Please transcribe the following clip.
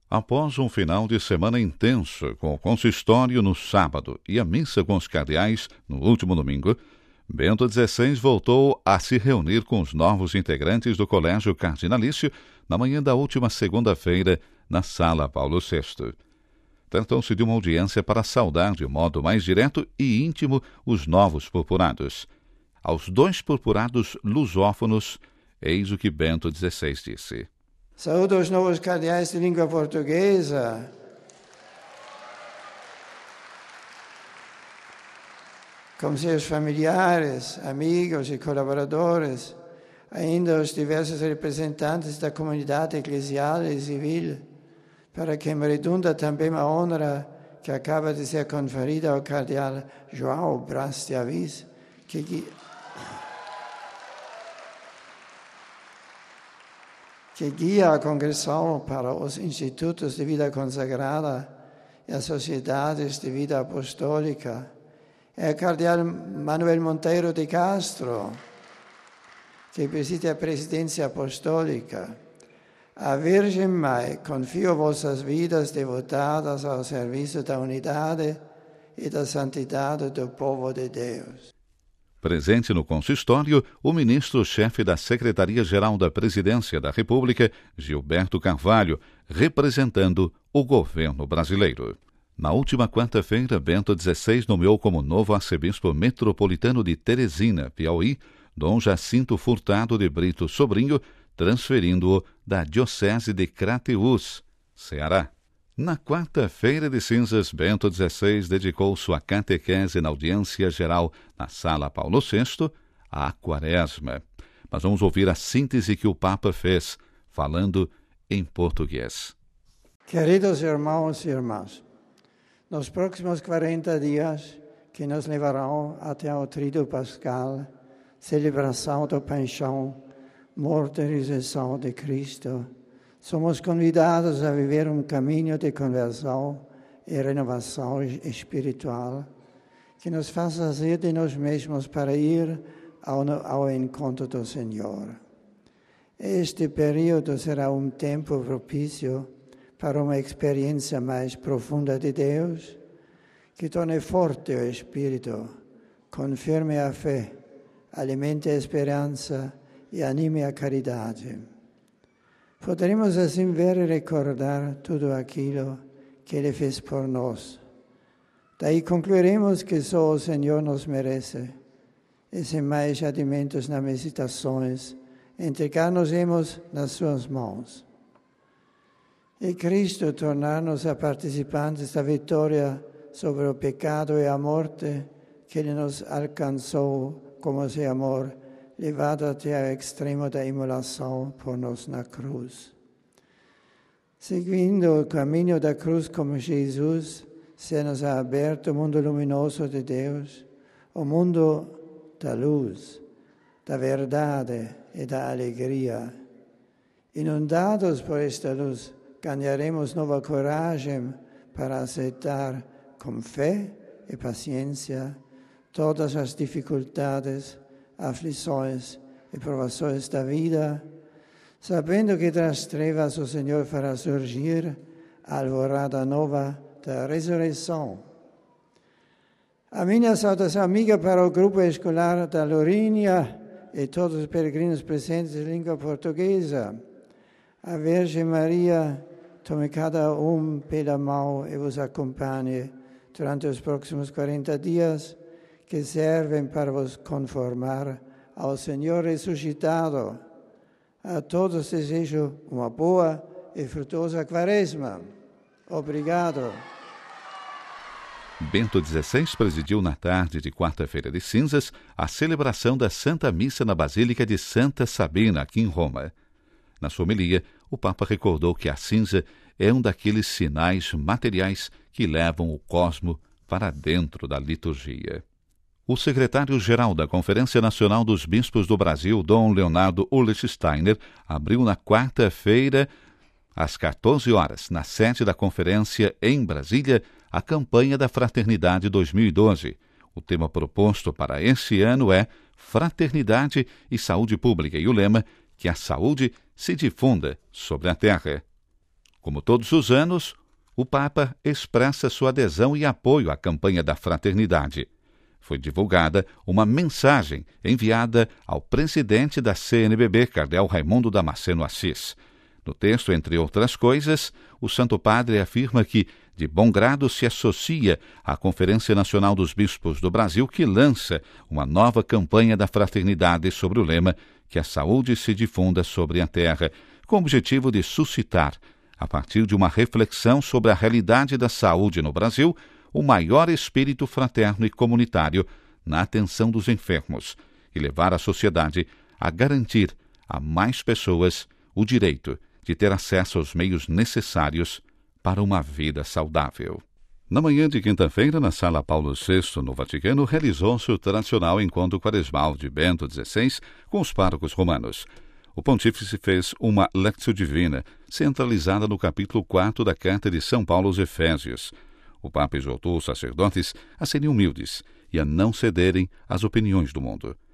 Após um final de semana intenso, com o consistório no sábado e a missa com os cardeais no último domingo, Bento XVI voltou a se reunir com os novos integrantes do Colégio Cardinalício na manhã da última segunda-feira, na Sala Paulo VI. Tratou-se de uma audiência para saudar de modo mais direto e íntimo os novos purpurados. Aos 2 purpurados lusófonos, eis o que Bento XVI disse. Saúdo os novos cardeais de língua portuguesa. Como seus familiares, amigos e colaboradores, ainda os diversos representantes da comunidade eclesial e civil, para quem redunda também a honra que acaba de ser conferida ao cardeal João Brás de Assis, que guia a congressão para os institutos de vida consagrada e as sociedades de vida apostólica. É o cardeal Manuel Monteiro de Castro, que preside a presidência apostólica. A Virgem Mãe, confio vossas vidas devotadas ao serviço da unidade e da santidade do povo de Deus. Presente no consistório, o ministro-chefe da Secretaria-Geral da Presidência da República, Gilberto Carvalho, representando o governo brasileiro. Na última quarta-feira, Bento XVI nomeou como novo arcebispo metropolitano de Teresina, Piauí, Dom Jacinto Furtado de Brito Sobrinho, transferindo-o da Diocese de Crateús, Ceará. Na quarta-feira de cinzas, Bento XVI dedicou sua catequese na audiência geral na Sala Paulo VI à Quaresma. Mas vamos ouvir a síntese que o Papa fez, falando em português. Queridos irmãos e irmãs, nos próximos 40 dias que nos levarão até o Tríduo Pascal, celebração da paixão, morte e ressurreição de Cristo, somos convidados a viver um caminho de conversão e renovação espiritual que nos faça sair de nós mesmos para ir ao encontro do Senhor. Este período será um tempo propício para uma experiência mais profunda de Deus, que torne forte o espírito, confirme a fé, alimente a esperança e anime a caridade. Poderemos assim ver e recordar tudo aquilo que Ele fez por nós. Daí concluiremos que só o Senhor nos merece, e sem mais adimentos nas meditações, entregar-nos-emos nas suas mãos. E Cristo tornar-nos a participantes da vitória sobre o pecado e a morte que Ele nos alcançou como seu amor, levado até ao extremo da imolação por nós na cruz. Seguindo o caminho da cruz como Jesus, se nos ha aberto o mundo luminoso de Deus, o mundo da luz, da verdade e da alegria. Inundados por esta luz, ganharemos nova coragem para aceitar com fé e paciência todas as dificuldades, aflições e provações da vida, sabendo que das trevas o Senhor fará surgir a alvorada nova da ressurreição. A minha saudação amiga para o grupo escolar da Lourinhã e todos os peregrinos presentes em língua portuguesa. A Virgem Maria tome cada um pela mão e vos acompanhe durante os próximos 40 dias, que servem para vos conformar ao Senhor ressuscitado. A todos desejo uma boa e frutuosa Quaresma. Obrigado. Bento XVI presidiu na tarde de quarta-feira de cinzas a celebração da Santa Missa na Basílica de Santa Sabina, aqui em Roma. Na sua homilia, o Papa recordou que a cinza é um daqueles sinais materiais que levam o cosmo para dentro da liturgia. O secretário-geral da Conferência Nacional dos Bispos do Brasil, Dom Leonardo Ulrich Steiner, abriu na quarta-feira, às 14 horas, na sede da conferência em Brasília, a campanha da Fraternidade 2012. O tema proposto para esse ano é Fraternidade e Saúde Pública e o lema que a saúde se difunda sobre a terra. Como todos os anos, o Papa expressa sua adesão e apoio à campanha da fraternidade. Foi divulgada uma mensagem enviada ao presidente da CNBB, cardeal Raimundo Damasceno Assis. No texto, entre outras coisas, o Santo Padre afirma que, de bom grado, se associa à Conferência Nacional dos Bispos do Brasil, que lança uma nova campanha da fraternidade sobre o lema que a saúde se difunda sobre a terra, com o objetivo de suscitar, a partir de uma reflexão sobre a realidade da saúde no Brasil, o maior espírito fraterno e comunitário na atenção dos enfermos e levar a sociedade a garantir a mais pessoas o direito de ter acesso aos meios necessários para uma vida saudável. Na manhã de quinta-feira, na Sala Paulo VI, no Vaticano, realizou-se o tradicional encontro quaresmal de Bento XVI com os párocos romanos. O pontífice fez uma Lectio Divina, centralizada no capítulo 4 da Carta de São Paulo aos Efésios. O Papa exortou os sacerdotes a serem humildes e a não cederem às opiniões do mundo.